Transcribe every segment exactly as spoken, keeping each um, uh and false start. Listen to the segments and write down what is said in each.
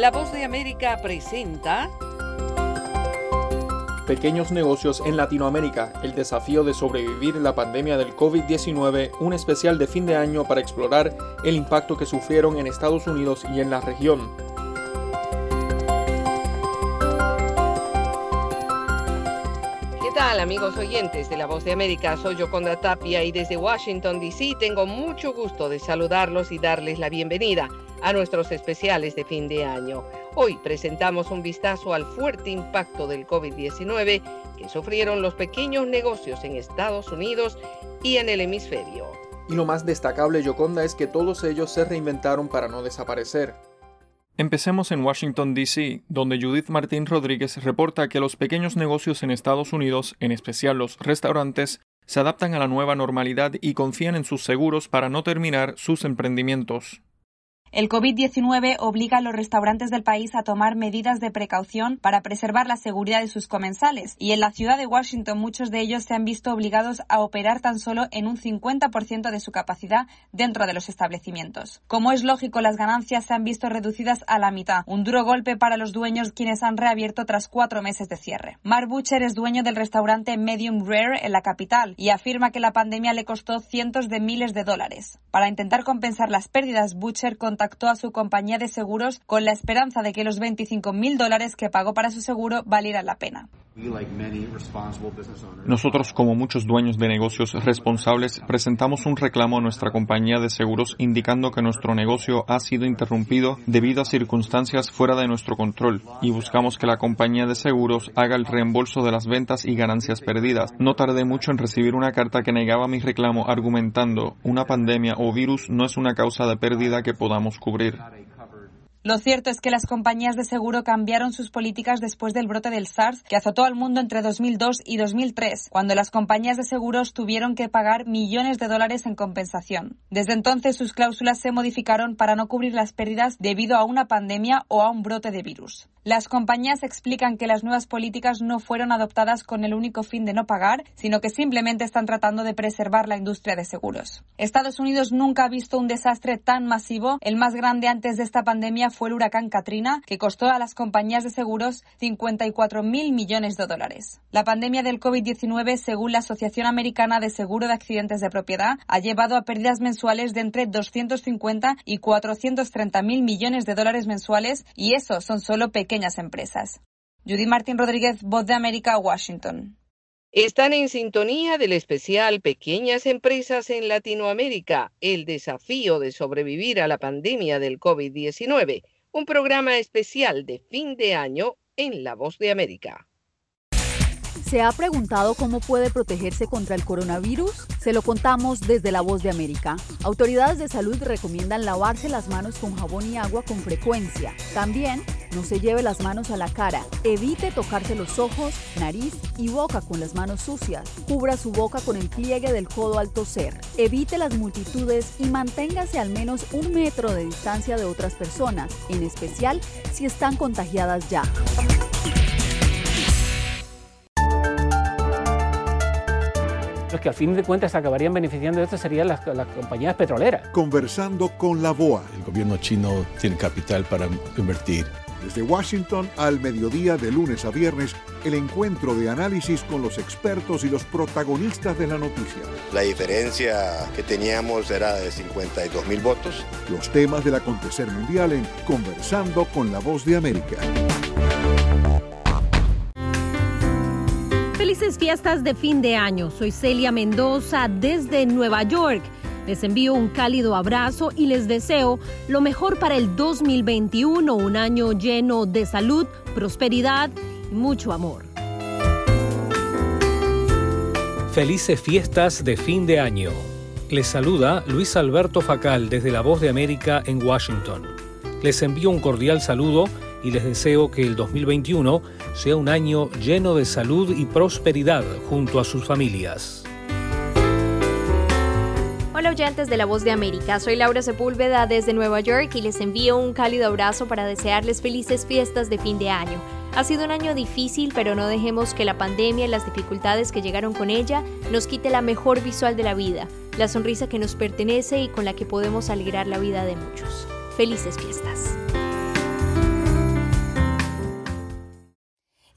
La Voz de América presenta Pequeños negocios en Latinoamérica, el desafío de sobrevivir la pandemia del COVID diecinueve, un especial de fin de año para explorar el impacto que sufrieron en Estados Unidos y en la región. ¿Qué tal, amigos oyentes de La Voz de América? Soy Yoconda Tapia y desde Washington, D C tengo mucho gusto de saludarlos y darles la bienvenida a nuestros especiales de fin de año. Hoy presentamos un vistazo al fuerte impacto del COVID diecinueve que sufrieron los pequeños negocios en Estados Unidos y en el hemisferio. Y lo más destacable, Yoconda, es que todos ellos se reinventaron para no desaparecer. Empecemos en Washington, D C, donde Judith Martín Rodríguez reporta que los pequeños negocios en Estados Unidos, en especial los restaurantes, se adaptan a la nueva normalidad y confían en sus seguros para no terminar sus emprendimientos. El COVID diecinueve obliga a los restaurantes del país a tomar medidas de precaución para preservar la seguridad de sus comensales, y en la ciudad de Washington muchos de ellos se han visto obligados a operar tan solo en un cincuenta por ciento de su capacidad dentro de los establecimientos. Como es lógico, las ganancias se han visto reducidas a la mitad, un duro golpe para los dueños, quienes han reabierto tras cuatro meses de cierre. Mark Butcher es dueño del restaurante Medium Rare en la capital y afirma que la pandemia le costó cientos de miles de dólares. Para intentar compensar las pérdidas, Butcher contactó contactó a su compañía de seguros con la esperanza de que los veinticinco mil dólares que pagó para su seguro valieran la pena. Nosotros, como muchos dueños de negocios responsables, presentamos un reclamo a nuestra compañía de seguros indicando que nuestro negocio ha sido interrumpido debido a circunstancias fuera de nuestro control, y buscamos que la compañía de seguros haga el reembolso de las ventas y ganancias perdidas. No tardé mucho en recibir una carta que negaba mi reclamo argumentando: una pandemia o virus no es una causa de pérdida que podamos cubrir. Lo cierto es que las compañías de seguro cambiaron sus políticas después del brote del SARS que azotó al mundo entre dos mil dos y dos mil tres, cuando las compañías de seguros tuvieron que pagar millones de dólares en compensación. Desde entonces sus cláusulas se modificaron para no cubrir las pérdidas debido a una pandemia o a un brote de virus. Las compañías explican que las nuevas políticas no fueron adoptadas con el único fin de no pagar, sino que simplemente están tratando de preservar la industria de seguros. Estados Unidos nunca ha visto un desastre tan masivo. El más grande antes de esta pandemia fue el huracán Katrina, que costó a las compañías de seguros cincuenta y cuatro mil millones de dólares. La pandemia del COVID diecinueve, según la Asociación Americana de Seguro de Accidentes de Propiedad, ha llevado a pérdidas mensuales de entre doscientos cincuenta y cuatrocientos treinta mil millones de dólares mensuales, y eso son solo pequeños pequeñas empresas. Judith Martín Rodríguez, Voz de América, Washington. Están en sintonía del especial Pequeñas Empresas en Latinoamérica, el desafío de sobrevivir a la pandemia del COVID diecinueve, un programa especial de fin de año en La Voz de América. ¿Se ha preguntado cómo puede protegerse contra el coronavirus? Se lo contamos desde La Voz de América. Autoridades de salud recomiendan lavarse las manos con jabón y agua con frecuencia. También, no se lleve las manos a la cara. Evite tocarse los ojos, nariz y boca con las manos sucias. Cubra su boca con el pliegue del codo al toser. Evite las multitudes y manténgase al menos un metro de distancia de otras personas, en especial si están contagiadas ya. Los que al fin de cuentas acabarían beneficiando de esto serían las, las compañías petroleras. Conversando con la B O A. El gobierno chino tiene capital para invertir. Desde Washington al mediodía, de lunes a viernes, el encuentro de análisis con los expertos y los protagonistas de la noticia. La diferencia que teníamos era de cincuenta y dos mil votos. Los temas del acontecer mundial en Conversando con la Voz de América. Felices fiestas de fin de año. Soy Celia Mendoza desde Nueva York. Les envío un cálido abrazo y les deseo lo mejor para el dos mil veintiuno, un año lleno de salud, prosperidad y mucho amor. Felices fiestas de fin de año. Les saluda Luis Alberto Facal desde La Voz de América en Washington. Les envío un cordial saludo y les deseo que el dos mil veintiuno sea un año lleno de salud y prosperidad junto a sus familias. Hola oyentes de La Voz de América, soy Laura Sepúlveda desde Nueva York y les envío un cálido abrazo para desearles felices fiestas de fin de año. Ha sido un año difícil, pero no dejemos que la pandemia y las dificultades que llegaron con ella nos quite la mejor visual de la vida, la sonrisa que nos pertenece y con la que podemos alegrar la vida de muchos. Felices fiestas.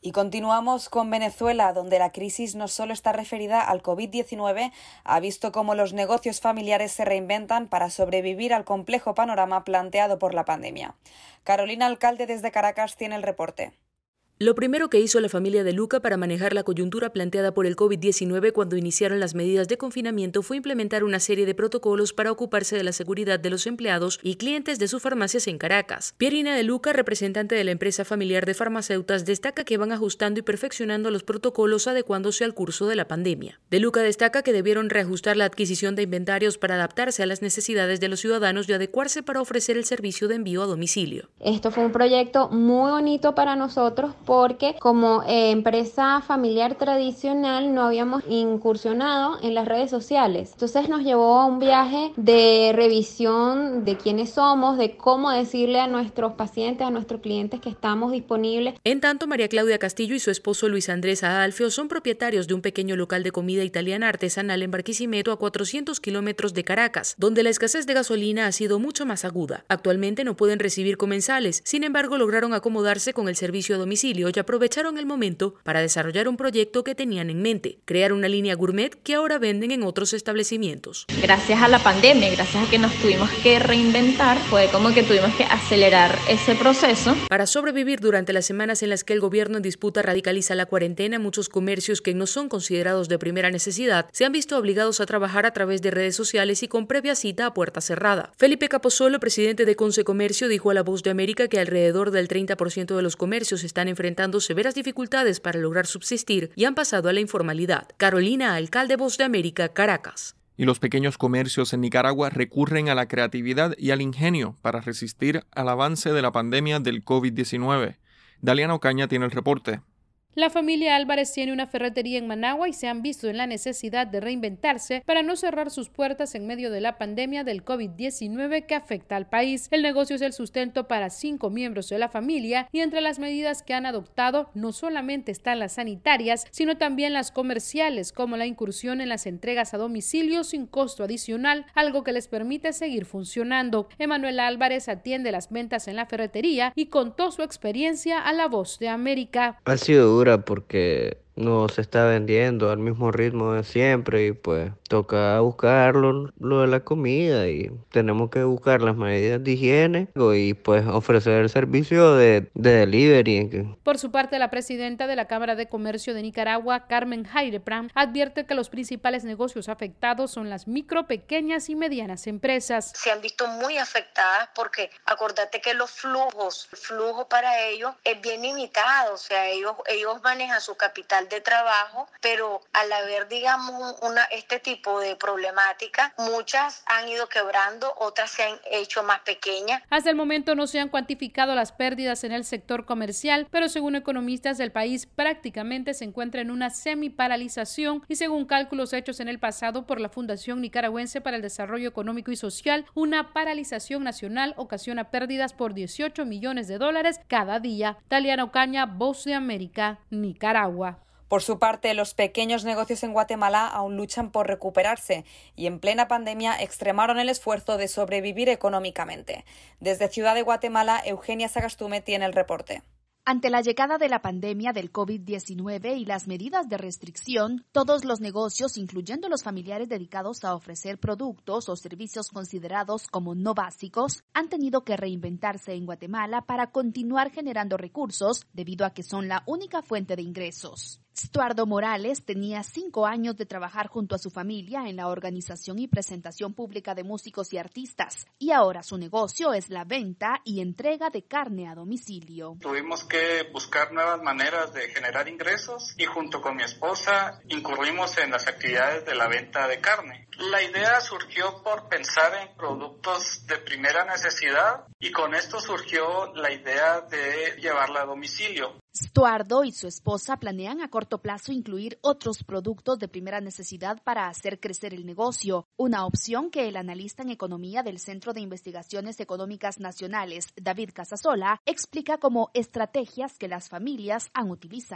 Y continuamos con Venezuela, donde la crisis no solo está referida al COVID diecinueve, ha visto cómo los negocios familiares se reinventan para sobrevivir al complejo panorama planteado por la pandemia. Carolina Alcalde desde Caracas tiene el reporte. Lo primero que hizo la familia de Luca para manejar la coyuntura planteada por el COVID diecinueve cuando iniciaron las medidas de confinamiento fue implementar una serie de protocolos para ocuparse de la seguridad de los empleados y clientes de sus farmacias en Caracas. Pierina de Luca, representante de la empresa familiar de farmacéuticas, destaca que van ajustando y perfeccionando los protocolos adecuándose al curso de la pandemia. De Luca destaca que debieron reajustar la adquisición de inventarios para adaptarse a las necesidades de los ciudadanos y adecuarse para ofrecer el servicio de envío a domicilio. Esto fue un proyecto muy bonito para nosotros, porque como eh, empresa familiar tradicional no habíamos incursionado en las redes sociales. Entonces nos llevó a un viaje de revisión de quiénes somos, de cómo decirle a nuestros pacientes, a nuestros clientes que estamos disponibles. En tanto, María Claudia Castillo y su esposo Luis Andrés Adalfio son propietarios de un pequeño local de comida italiana artesanal en Barquisimeto, a cuatrocientos kilómetros de Caracas, donde la escasez de gasolina ha sido mucho más aguda. Actualmente no pueden recibir comensales, sin embargo lograron acomodarse con el servicio a domicilio y aprovecharon el momento para desarrollar un proyecto que tenían en mente, crear una línea gourmet que ahora venden en otros establecimientos. Gracias a la pandemia, gracias a que nos tuvimos que reinventar, fue como que tuvimos que acelerar ese proceso. Para sobrevivir durante las semanas en las que el gobierno en disputa radicaliza la cuarentena, muchos comercios que no son considerados de primera necesidad se han visto obligados a trabajar a través de redes sociales y con previa cita a puerta cerrada. Felipe Capozolo, presidente de Conce Comercio, dijo a La Voz de América que alrededor del treinta por ciento de los comercios están enfrentando severas dificultades para lograr subsistir y han pasado a la informalidad. Carolina Alcalde, Voz de América, Caracas. Y los pequeños comercios en Nicaragua recurren a la creatividad y al ingenio para resistir al avance de la pandemia del COVID diecinueve. Daliana Ocaña tiene el reporte. La familia Álvarez tiene una ferretería en Managua y se han visto en la necesidad de reinventarse para no cerrar sus puertas en medio de la pandemia del COVID diecinueve que afecta al país. El negocio es el sustento para cinco miembros de la familia y entre las medidas que han adoptado no solamente están las sanitarias, sino también las comerciales, como la incursión en las entregas a domicilio sin costo adicional, algo que les permite seguir funcionando. Emanuel Álvarez atiende las ventas en la ferretería y contó su experiencia a La Voz de América. Ha sido duro porque no se está vendiendo al mismo ritmo de siempre y pues toca buscarlo lo de la comida y tenemos que buscar las medidas de higiene y pues ofrecer el servicio de, de delivery. Por su parte, la presidenta de la Cámara de Comercio de Nicaragua, Carmen Jairepram, advierte que los principales negocios afectados son las micro, pequeñas y medianas empresas. Se han visto muy afectadas porque acordate que los flujos, el flujo para ellos es bien limitado, o sea, ellos, ellos manejan su capital de trabajo, pero al haber, digamos, una, este tipo de problemática, muchas han ido quebrando, otras se han hecho más pequeñas. Hasta el momento no se han cuantificado las pérdidas en el sector comercial, pero según economistas del país prácticamente se encuentra en una semiparalización y según cálculos hechos en el pasado por la Fundación Nicaragüense para el Desarrollo Económico y Social, una paralización nacional ocasiona pérdidas por dieciocho millones de dólares cada día. Daliana Ocaña, Voz de América, Nicaragua. Por su parte, los pequeños negocios en Guatemala aún luchan por recuperarse y en plena pandemia extremaron el esfuerzo de sobrevivir económicamente. Desde Ciudad de Guatemala, Eugenia Sagastume tiene el reporte. Ante la llegada de la pandemia del COVID diecinueve y las medidas de restricción, todos los negocios, incluyendo los familiares dedicados a ofrecer productos o servicios considerados como no básicos, han tenido que reinventarse en Guatemala para continuar generando recursos debido a que son la única fuente de ingresos. Stuardo Morales tenía cinco años de trabajar junto a su familia en la organización y presentación pública de músicos y artistas, y ahora su negocio es la venta y entrega de carne a domicilio. Tuvimos que buscar nuevas maneras de generar ingresos y junto con mi esposa incurrimos en las actividades de la venta de carne. La idea surgió por pensar en productos de primera necesidad y con esto surgió la idea de llevarla a domicilio. Stuardo y su esposa planean a corto plazo incluir otros productos de primera necesidad para hacer crecer el negocio, una opción que el analista en economía del Centro de Investigaciones Económicas Nacionales, David Casasola, explica como estrategias que las familias han utilizado.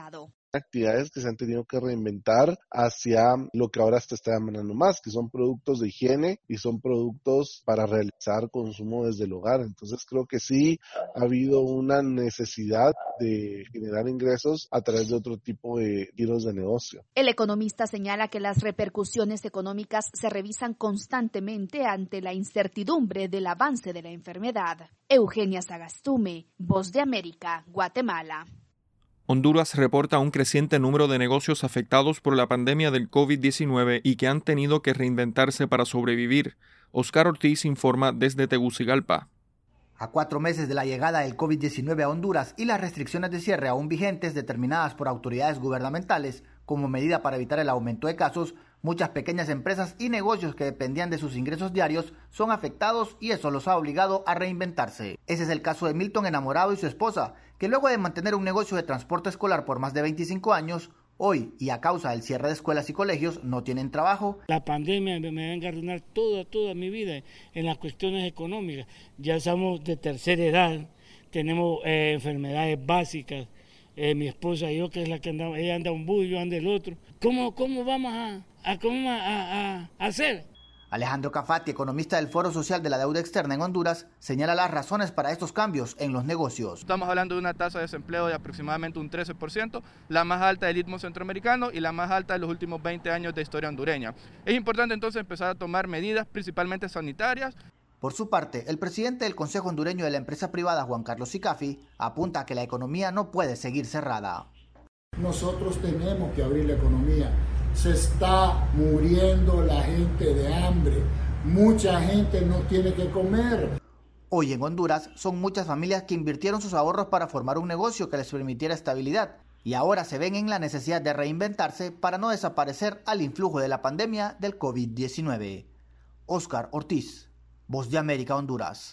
actividades que se han tenido que reinventar hacia lo que ahora se está demandando más, que son productos de higiene y son productos para realizar consumo desde el hogar. Entonces creo que sí ha habido una necesidad de generar ingresos a través de otro tipo de giros de negocio. El economista señala que las repercusiones económicas se revisan constantemente ante la incertidumbre del avance de la enfermedad. Eugenia Sagastume, Voz de América, Guatemala. Honduras reporta un creciente número de negocios afectados por la pandemia del COVID diecinueve y que han tenido que reinventarse para sobrevivir. Oscar Ortiz informa desde Tegucigalpa. A cuatro meses de la llegada del COVID diecinueve a Honduras y las restricciones de cierre aún vigentes determinadas por autoridades gubernamentales como medida para evitar el aumento de casos, muchas pequeñas empresas y negocios que dependían de sus ingresos diarios son afectados y eso los ha obligado a reinventarse. Ese es el caso de Milton Enamorado y su esposa, que luego de mantener un negocio de transporte escolar por más de veinticinco años, hoy y a causa del cierre de escuelas y colegios no tienen trabajo. La pandemia me va a engarronar toda, toda mi vida en las cuestiones económicas. Ya somos de tercera edad, tenemos eh, enfermedades básicas. Eh, mi esposa y yo, que es la que anda, ella anda un bus y yo ando el otro. ¿Cómo, cómo vamos a, a, cómo a, a, a hacer? Alejandro Cafati, economista del Foro Social de la Deuda Externa en Honduras, señala las razones para estos cambios en los negocios. Estamos hablando de una tasa de desempleo de aproximadamente un trece por ciento, la más alta del istmo centroamericano y la más alta de los últimos veinte años de historia hondureña. Es importante entonces empezar a tomar medidas, principalmente sanitarias. Por su parte, el presidente del Consejo Hondureño de la Empresa Privada, Juan Carlos Sicafi, apunta a que la economía no puede seguir cerrada. Nosotros tenemos que abrir la economía. Se está muriendo la gente de hambre. Mucha gente no tiene que comer. Hoy en Honduras son muchas familias que invirtieron sus ahorros para formar un negocio que les permitiera estabilidad y ahora se ven en la necesidad de reinventarse para no desaparecer al influjo de la pandemia del COVID diecinueve. Oscar Ortiz, Voz de América, Honduras.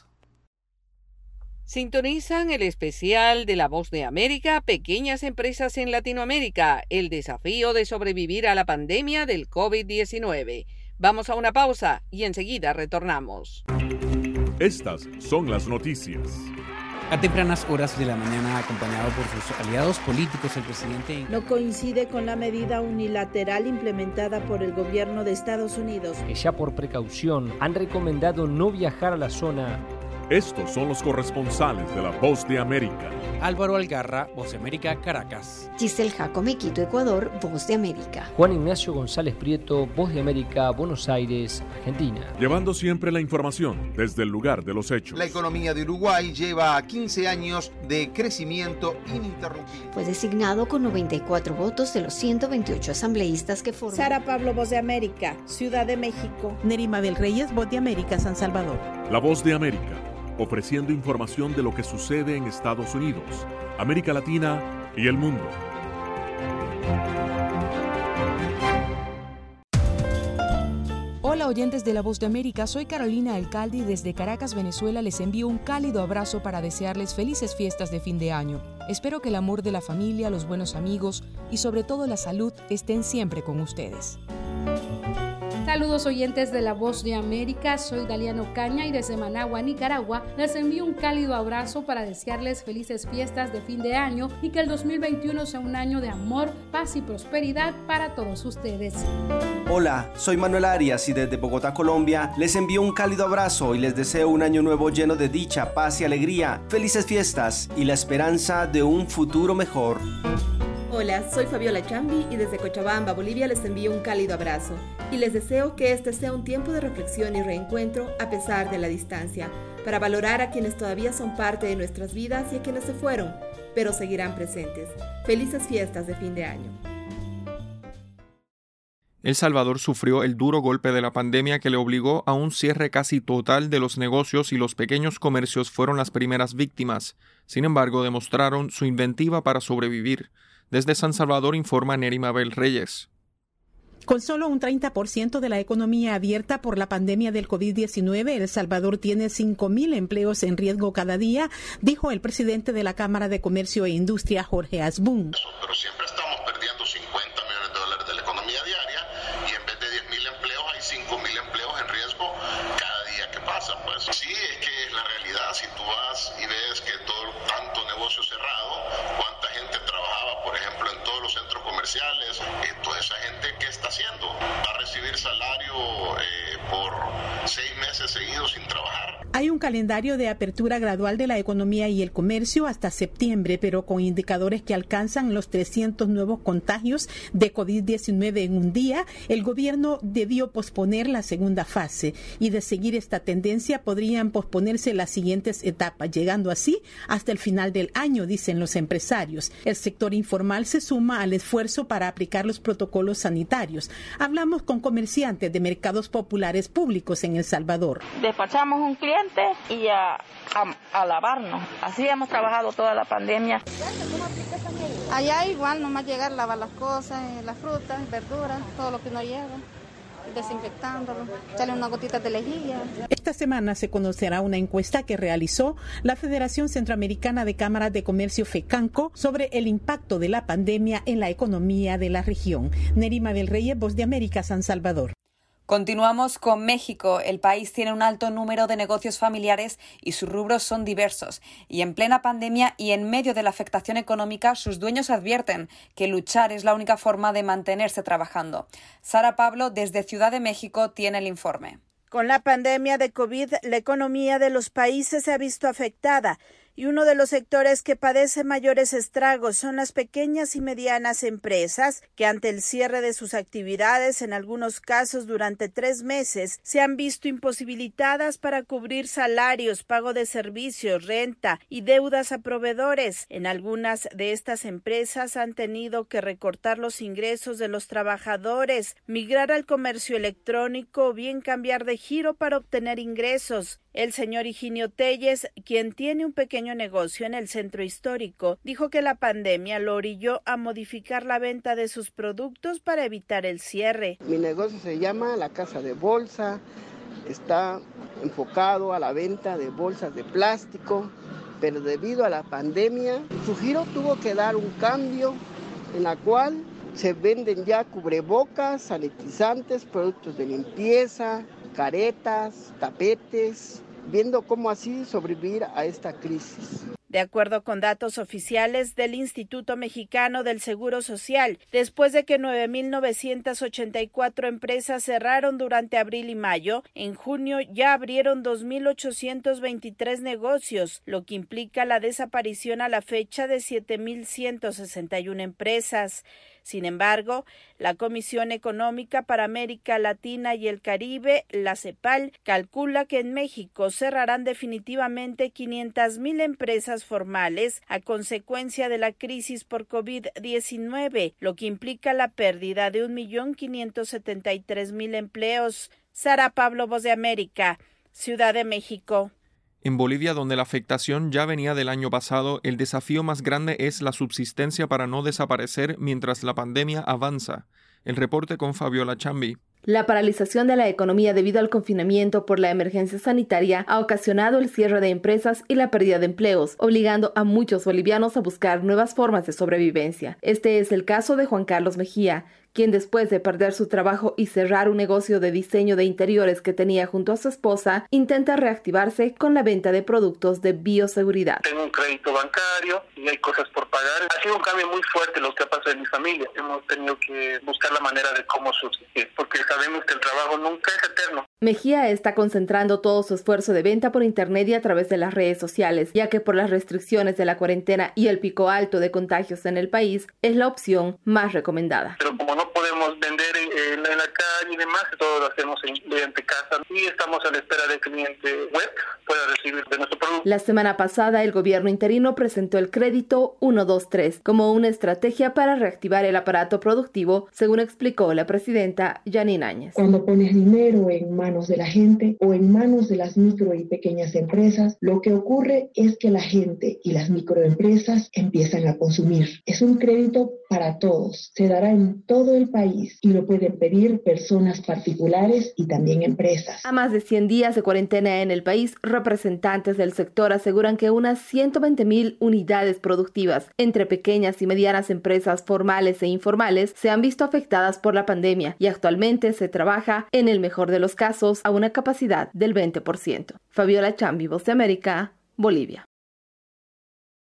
Sintonizan el especial de La Voz de América, Pequeñas Empresas en Latinoamérica, el desafío de sobrevivir a la pandemia del COVID diecinueve. Vamos a una pausa y enseguida retornamos. Estas son las noticias. A tempranas horas de la mañana, acompañado por sus aliados políticos, el presidente no coincide con la medida unilateral implementada por el gobierno de Estados Unidos. Que ya por precaución han recomendado no viajar a la zona. Estos son los corresponsales de La Voz de América. Álvaro Algarra, Voz de América, Caracas. Giselle Jacome, Quito, Ecuador, Voz de América. Juan Ignacio González Prieto, Voz de América, Buenos Aires, Argentina. Llevando siempre la información desde el lugar de los hechos. La economía de Uruguay lleva quince años de crecimiento ininterrumpido. Fue designado con noventa y cuatro votos de los ciento veintiocho asambleístas que forman. Sara Pablo, Voz de América, Ciudad de México. Nerima Mabel Reyes, Voz de América, San Salvador. La Voz de América, ofreciendo información de lo que sucede en Estados Unidos, América Latina y el mundo. Hola oyentes de La Voz de América, soy Carolina Alcalde y desde Caracas, Venezuela les envío un cálido abrazo para desearles felices fiestas de fin de año. Espero que el amor de la familia, los buenos amigos y sobre todo la salud estén siempre con ustedes. Saludos oyentes de La Voz de América, soy Daliano Caña y desde Managua, Nicaragua, les envío un cálido abrazo para desearles felices fiestas de fin de año y que el dos mil veintiuno sea un año de amor, paz y prosperidad para todos ustedes. Hola, soy Manuel Arias y desde Bogotá, Colombia, les envío un cálido abrazo y les deseo un año nuevo lleno de dicha, paz y alegría, felices fiestas y la esperanza de un futuro mejor. Hola, soy Fabiola Chambi y desde Cochabamba, Bolivia les envío un cálido abrazo y les deseo que este sea un tiempo de reflexión y reencuentro a pesar de la distancia, para valorar a quienes todavía son parte de nuestras vidas y a quienes se fueron, pero seguirán presentes. Felices fiestas de fin de año. El Salvador sufrió el duro golpe de la pandemia que le obligó a un cierre casi total de los negocios y los pequeños comercios fueron las primeras víctimas. Sin embargo, demostraron su inventiva para sobrevivir. Desde San Salvador informa Nerima Mabel Reyes. Con solo un treinta por ciento de la economía abierta por la pandemia del COVID diecinueve, El Salvador tiene cinco mil empleos en riesgo cada día, dijo el presidente de la Cámara de Comercio e Industria, Jorge Asbun. Pero siempre estamos perdiendo cincuenta millones de dólares de la economía diaria y en vez de diez mil empleos hay cinco mil empleos en riesgo cada día que pasa. Pues sí, es que es la realidad. Si tú vas y ves que todo tanto negocio cerrado, cuánta gente trabajaba, por ejemplo, en todos los centros comerciales, eh, toda esa gente, ¿qué está haciendo? ¿Va a recibir salario eh, por seis meses seguidos sin trabajar? Hay un calendario de apertura gradual de la economía y el comercio hasta septiembre, pero con indicadores que alcanzan los trescientos nuevos contagios de COVID diecinueve en un día, el gobierno debió posponer la segunda fase y de seguir esta tendencia podrían posponerse las siguientes etapas, llegando así hasta el final del año, dicen los empresarios. El sector informal se suma al esfuerzo para aplicar los protocolos sanitarios. Hablamos con comerciantes de mercados populares públicos en El Salvador. Despachamos un cliente y a, a, a lavarnos. Así hemos trabajado toda la pandemia. Allá igual, nomás llegar, lavar las cosas, las frutas, verduras, todo lo que uno lleva, desinfectándolo, echarle una gotita de lejía. Esta semana se conocerá una encuesta que realizó la Federación Centroamericana de Cámaras de Comercio FECANCO sobre el impacto de la pandemia en la economía de la región. Nerima del Reyes, Voz de América, San Salvador. Continuamos con México. El país tiene un alto número de negocios familiares y sus rubros son diversos. Y en plena pandemia y en medio de la afectación económica, sus dueños advierten que luchar es la única forma de mantenerse trabajando. Sara Pablo, desde Ciudad de México, tiene el informe. Con la pandemia de COVID, la economía de los países se ha visto afectada. Y uno de los sectores que padece mayores estragos son las pequeñas y medianas empresas que ante el cierre de sus actividades, en algunos casos durante tres meses, se han visto imposibilitadas para cubrir salarios, pago de servicios, renta y deudas a proveedores. En algunas de estas empresas han tenido que recortar los ingresos de los trabajadores, migrar al comercio electrónico o bien cambiar de giro para obtener ingresos. El señor Higinio Telles, quien tiene un pequeño negocio en el centro histórico, dijo que la pandemia lo orilló a modificar la venta de sus productos para evitar el cierre. Mi negocio se llama La Casa de Bolsa, está enfocado a la venta de bolsas de plástico, pero debido a la pandemia, su giro tuvo que dar un cambio en la cual se venden ya cubrebocas, sanitizantes, productos de limpieza, caretas, tapetes, viendo cómo así sobrevivir a esta crisis. De acuerdo con datos oficiales del Instituto Mexicano del Seguro Social, después de que nueve mil novecientas ochenta y cuatro empresas cerraron durante abril y mayo, en junio ya abrieron dos mil ochocientos veintitrés negocios, lo que implica la desaparición a la fecha de siete mil ciento sesenta y una empresas. Sin embargo, la Comisión Económica para América Latina y el Caribe, la CEPAL, calcula que en México cerrarán definitivamente quinientas mil empresas formales a consecuencia de la crisis por COVID diecinueve, lo que implica la pérdida de un millón quinientos setenta y tres mil empleos. Sara Pablo, Voz de América, Ciudad de México. En Bolivia, donde la afectación ya venía del año pasado, el desafío más grande es la subsistencia para no desaparecer mientras la pandemia avanza. El reporte con Fabiola Chambi. La paralización de la economía debido al confinamiento por la emergencia sanitaria ha ocasionado el cierre de empresas y la pérdida de empleos, obligando a muchos bolivianos a buscar nuevas formas de sobrevivencia. Este es el caso de Juan Carlos Mejía, quien después de perder su trabajo y cerrar un negocio de diseño de interiores que tenía junto a su esposa, intenta reactivarse con la venta de productos de bioseguridad. Tengo un crédito bancario y hay cosas por pagar. Ha sido un cambio muy fuerte lo que ha pasado en mi familia. Hemos tenido que buscar la manera de cómo subsistir, porque sabemos que el trabajo nunca es eterno. Mejía está concentrando todo su esfuerzo de venta por internet y a través de las redes sociales, ya que por las restricciones de la cuarentena y el pico alto de contagios en el país, es la opción más recomendada. Pero como no podemos vender en, en la calle y demás, todo lo hacemos en, mediante casa y estamos a la espera de que el cliente web pueda recibir de nuestro producto. La semana pasada, el gobierno interino presentó el crédito ciento veintitrés como una estrategia para reactivar el aparato productivo, según explicó la presidenta Janine Áñez. Cuando pones dinero en manos de la gente o en manos de las micro y pequeñas empresas, lo que ocurre es que la gente y las microempresas empiezan a consumir. Es un crédito para todos, se dará en todo el país y lo pueden pedir personas particulares y también empresas. A más de cien días de cuarentena en el país, representantes del sector aseguran que unas ciento veinte mil unidades productivas entre pequeñas y medianas empresas formales e informales se han visto afectadas por la pandemia y actualmente se trabaja, en el mejor de los casos, a una capacidad del veinte por ciento. Fabiola Chambi, Voz de América, Bolivia.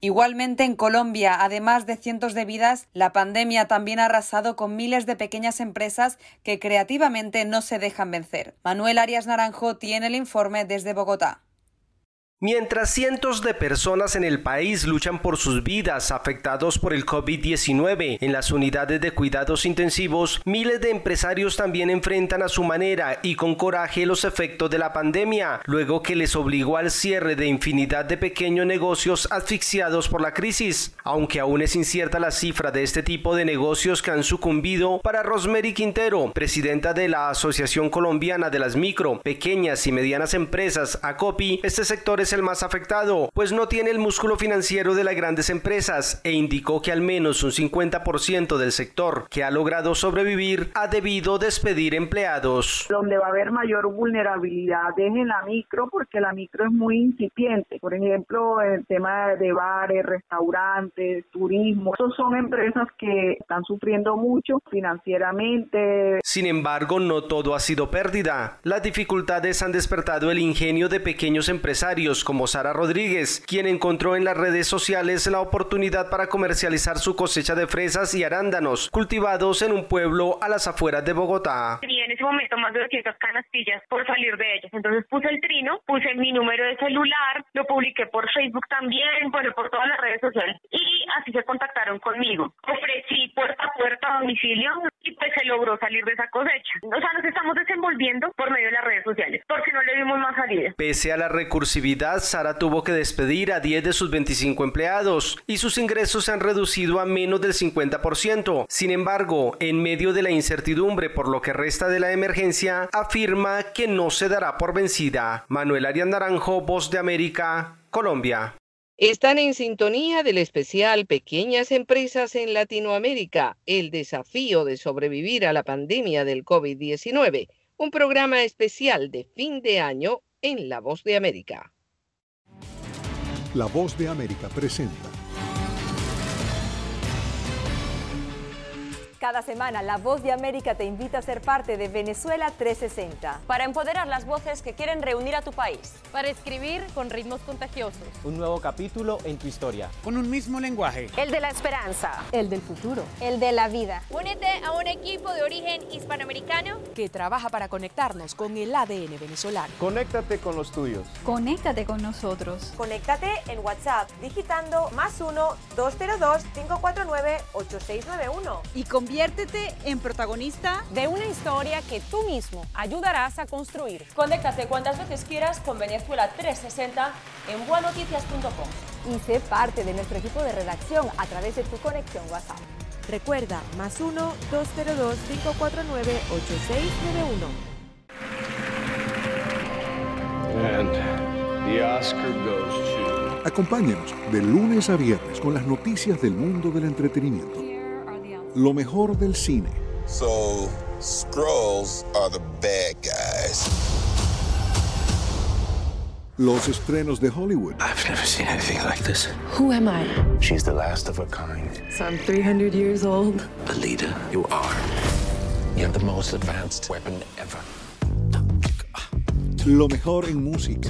Igualmente en Colombia, además de cientos de vidas, la pandemia también ha arrasado con miles de pequeñas empresas que creativamente no se dejan vencer. Manuel Arias Naranjo tiene el informe desde Bogotá. Mientras cientos de personas en el país luchan por sus vidas afectados por el COVID diecinueve en las unidades de cuidados intensivos, miles de empresarios también enfrentan a su manera y con coraje los efectos de la pandemia, luego que les obligó al cierre de infinidad de pequeños negocios asfixiados por la crisis. Aunque aún es incierta la cifra de este tipo de negocios que han sucumbido, para Rosemary Quintero, presidenta de la Asociación Colombiana de las Micro, Pequeñas y Medianas Empresas, ACOPI, este sector es el más afectado, pues no tiene el músculo financiero de las grandes empresas, e indicó que al menos un cincuenta por ciento del sector que ha logrado sobrevivir ha debido despedir empleados. Donde va a haber mayor vulnerabilidad es en la micro, porque la micro es muy incipiente. Por ejemplo, el tema de bares, restaurantes, turismo, esos son empresas que están sufriendo mucho financieramente. Sin embargo, no todo ha sido pérdida. Las dificultades han despertado el ingenio de pequeños empresarios como Sara Rodríguez, quien encontró en las redes sociales la oportunidad para comercializar su cosecha de fresas y arándanos cultivados en un pueblo a las afueras de Bogotá. Tenía en ese momento más de doscientas canastillas por salir de ellas, entonces puse el trino, puse mi número de celular, lo publiqué por Facebook también, bueno, por todas las redes sociales, y así se contactaron conmigo. Ofrecí puerta a puerta a domicilio y pues se logró salir de esa cosecha. O sea, nos estamos desenvolviendo por medio de las redes sociales, porque no le dimos más salida. Pese a la recursividad, Sara tuvo que despedir a diez de sus veinticinco empleados y sus ingresos se han reducido a menos del cincuenta por ciento. Sin embargo, en medio de la incertidumbre por lo que resta de la emergencia, afirma que no se dará por vencida. Manuel Arias Naranjo, Voz de América, Colombia. Están en sintonía del especial Pequeñas Empresas en Latinoamérica, el desafío de sobrevivir a la pandemia del COVID diecinueve, un programa especial de fin de año en La Voz de América. La Voz de América presenta. Cada semana, La Voz de América te invita a ser parte de Venezuela trescientos sesenta. Para empoderar las voces que quieren reunir a tu país. Para escribir con ritmos contagiosos. Un nuevo capítulo en tu historia. Con un mismo lenguaje. El de la esperanza. El del futuro. El de la vida. Únete a un equipo de origen hispanoamericano que trabaja para conectarnos con el A D N venezolano. Conéctate con los tuyos. Conéctate con nosotros. Conéctate en WhatsApp digitando más uno, dos cero dos, cinco cuatro nueve, ocho seis nueve uno. Y conviértete en protagonista de una historia que tú mismo ayudarás a construir. Conéctate cuantas veces quieras con Venezuela trescientos sesenta en bua noticias punto com. Y sé parte de nuestro equipo de redacción a través de tu conexión WhatsApp. Recuerda, más uno, dos cero dos, cinco cuatro nueve, ocho seis nueve uno. And the Oscar goes to... Acompáñenos de lunes a viernes con las noticias del mundo del entretenimiento. Lo mejor del cine. So, Skrulls are the bad guys. Los estrenos de Hollywood. I've never seen anything like this. Who am I? She's the last of her kind. So I'm three hundred years old. Alita, you are. You have the most advanced weapon ever. Lo mejor en música.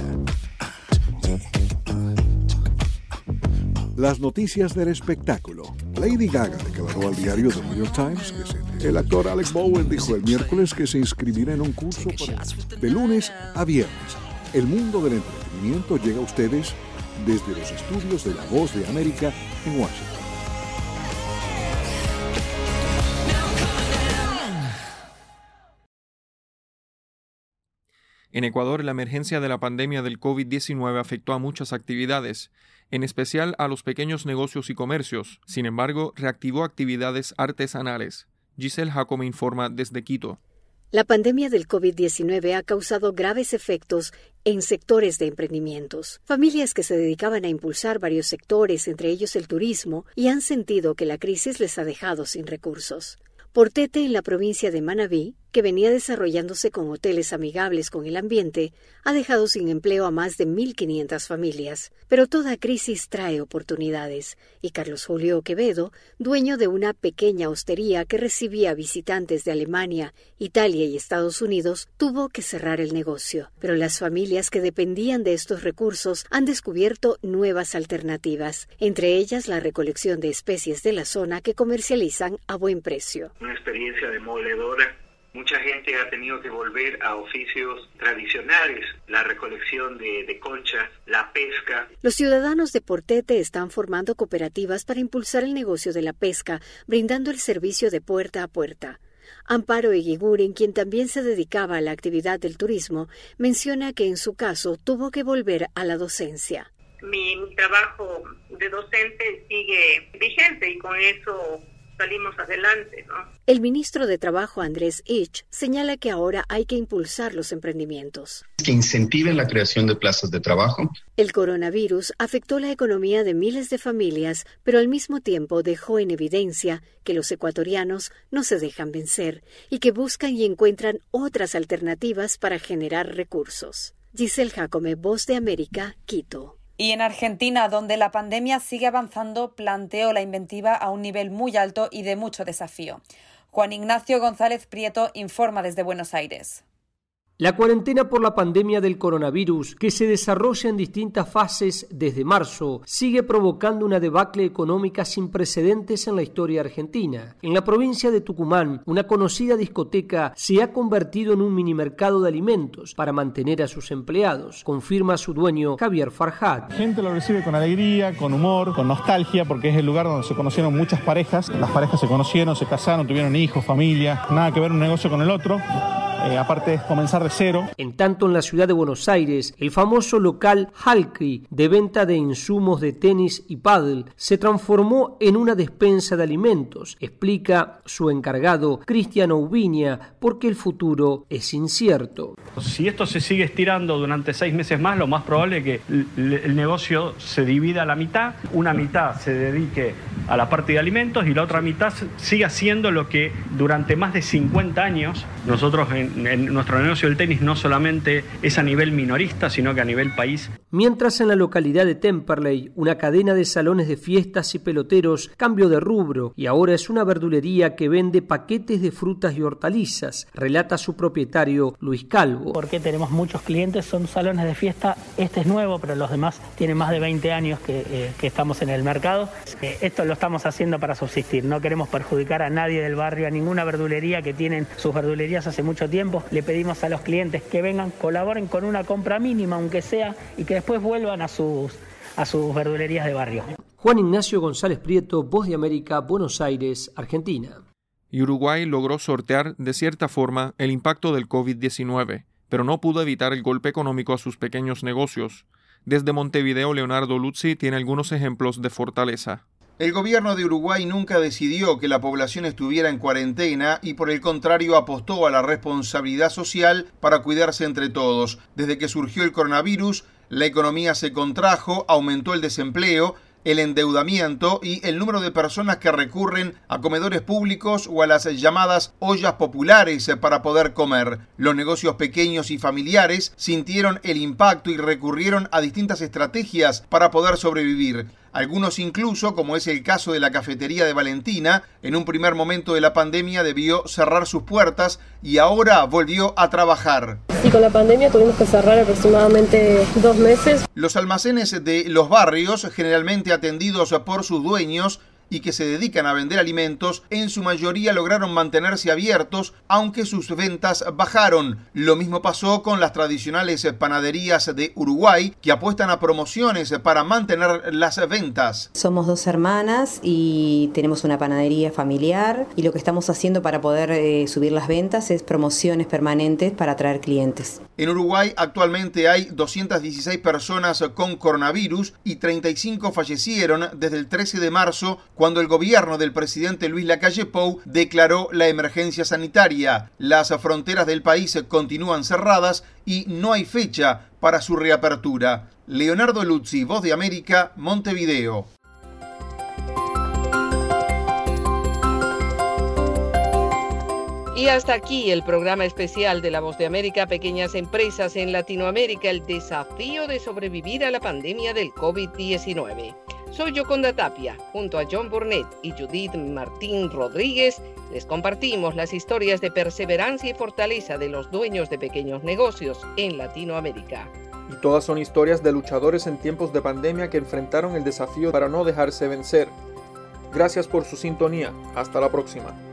Las noticias del espectáculo. Lady Gaga declaró al diario The New York Times que se... el actor Alec Bowen dijo el miércoles que se inscribirá en un curso por... de lunes a viernes. El mundo del entretenimiento llega a ustedes desde los estudios de La Voz de América en Washington. En Ecuador, la emergencia de la pandemia del COVID diecinueve afectó a muchas actividades, en especial a los pequeños negocios y comercios. Sin embargo, reactivó actividades artesanales. Giselle Jacome informa desde Quito. La pandemia del COVID diecinueve ha causado graves efectos en sectores de emprendimientos. Familias que se dedicaban a impulsar varios sectores, entre ellos el turismo, y han sentido que la crisis les ha dejado sin recursos. Por Tete, en la provincia de Manabí, que venía desarrollándose con hoteles amigables con el ambiente, ha dejado sin empleo a más de mil quinientas familias. Pero toda crisis trae oportunidades, y Carlos Julio Quevedo, dueño de una pequeña hostería que recibía visitantes de Alemania, Italia y Estados Unidos, tuvo que cerrar el negocio. Pero las familias que dependían de estos recursos han descubierto nuevas alternativas, entre ellas la recolección de especies de la zona que comercializan a buen precio. Una experiencia demoledora. Mucha gente ha tenido que volver a oficios tradicionales, la recolección de, de conchas, la pesca. Los ciudadanos de Portete están formando cooperativas para impulsar el negocio de la pesca, brindando el servicio de puerta a puerta. Amparo Eguiguren, quien también se dedicaba a la actividad del turismo, menciona que en su caso tuvo que volver a la docencia. Mi, mi trabajo de docente sigue vigente y con eso salimos adelante, ¿no? El ministro de Trabajo, Andrés Ich, señala que ahora hay que impulsar los emprendimientos. Que incentiven la creación de plazas de trabajo. El coronavirus afectó la economía de miles de familias, pero al mismo tiempo dejó en evidencia que los ecuatorianos no se dejan vencer y que buscan y encuentran otras alternativas para generar recursos. Giselle Jacome, Voz de América, Quito. Y en Argentina, donde la pandemia sigue avanzando, planteó la inventiva a un nivel muy alto y de mucho desafío. Juan Ignacio González Prieto informa desde Buenos Aires. La cuarentena por la pandemia del coronavirus, que se desarrolla en distintas fases desde marzo, sigue provocando una debacle económica sin precedentes en la historia argentina. En la provincia de Tucumán, una conocida discoteca se ha convertido en un minimercado de alimentos para mantener a sus empleados, confirma su dueño Javier Farhat. La gente lo recibe con alegría, con humor, con nostalgia, porque es el lugar donde se conocieron muchas parejas. Las parejas se conocieron, se casaron, tuvieron hijos, familia, nada que ver un negocio con el otro. Eh, aparte es comenzar de cero. En tanto, en la ciudad de Buenos Aires, el famoso local Halcri, de venta de insumos de tenis y pádel, se transformó en una despensa de alimentos, explica su encargado Cristiano Ubiña, porque el futuro es incierto. Si esto se sigue estirando durante seis meses más, lo más probable es que el negocio se divida a la mitad, una mitad se dedique a la parte de alimentos y la otra mitad siga haciendo lo que durante más de cincuenta años nosotros en En nuestro negocio del tenis no solamente es a nivel minorista, sino que a nivel país. Mientras en la localidad de Temperley, una cadena de salones de fiestas y peloteros cambió de rubro y ahora es una verdulería que vende paquetes de frutas y hortalizas, relata su propietario Luis Calvo. Porque tenemos muchos clientes, son salones de fiesta, este es nuevo, pero los demás tienen más de veinte años que, eh, que estamos en el mercado. Eh, esto lo estamos haciendo para subsistir, no queremos perjudicar a nadie del barrio, a ninguna verdulería que tienen sus verdulerías hace mucho tiempo. Le pedimos a los clientes que vengan, colaboren con una compra mínima, aunque sea, y que después vuelvan a sus, a sus verdulerías de barrio. Juan Ignacio González Prieto, Voz de América, Buenos Aires, Argentina. Y Uruguay logró sortear, de cierta forma, el impacto del COVID diecinueve, pero no pudo evitar el golpe económico a sus pequeños negocios. Desde Montevideo, Leonardo Luzzi tiene algunos ejemplos de fortaleza. El gobierno de Uruguay nunca decidió que la población estuviera en cuarentena y por el contrario apostó a la responsabilidad social para cuidarse entre todos. Desde que surgió el coronavirus, la economía se contrajo, aumentó el desempleo, el endeudamiento y el número de personas que recurren a comedores públicos o a las llamadas ollas populares para poder comer. Los negocios pequeños y familiares sintieron el impacto y recurrieron a distintas estrategias para poder sobrevivir. Algunos incluso, como es el caso de la cafetería de Valentina, en un primer momento de la pandemia debió cerrar sus puertas y ahora volvió a trabajar. Y con la pandemia tuvimos que cerrar aproximadamente dos meses. Los almacenes de los barrios, generalmente atendidos por sus dueños, y que se dedican a vender alimentos, en su mayoría lograron mantenerse abiertos, aunque sus ventas bajaron. Lo mismo pasó con las tradicionales panaderías de Uruguay, que apuestan a promociones para mantener las ventas. Somos dos hermanas y tenemos una panadería familiar, y lo que estamos haciendo para poder eh, subir las ventas es promociones permanentes para atraer clientes. En Uruguay actualmente hay doscientas dieciséis personas con coronavirus y treinta y cinco fallecieron desde el trece de marzo, cuando el gobierno del presidente Luis Lacalle Pou declaró la emergencia sanitaria. Las fronteras del país continúan cerradas y no hay fecha para su reapertura. Leonardo Luzzi, Voz de América, Montevideo. Y Y hasta aquí el programa especial de La Voz de América, Pequeñas Empresas en Latinoamérica, el desafío de sobrevivir a la pandemia del COVID diecinueve. Soy Yoconda Tapia, junto a John Burnett y Judith Martín Rodríguez, les compartimos las historias de perseverancia y fortaleza de los dueños de pequeños negocios en Latinoamérica. Y todas son historias de luchadores en tiempos de pandemia que enfrentaron el desafío para no dejarse vencer. Gracias por su sintonía. Hasta la próxima.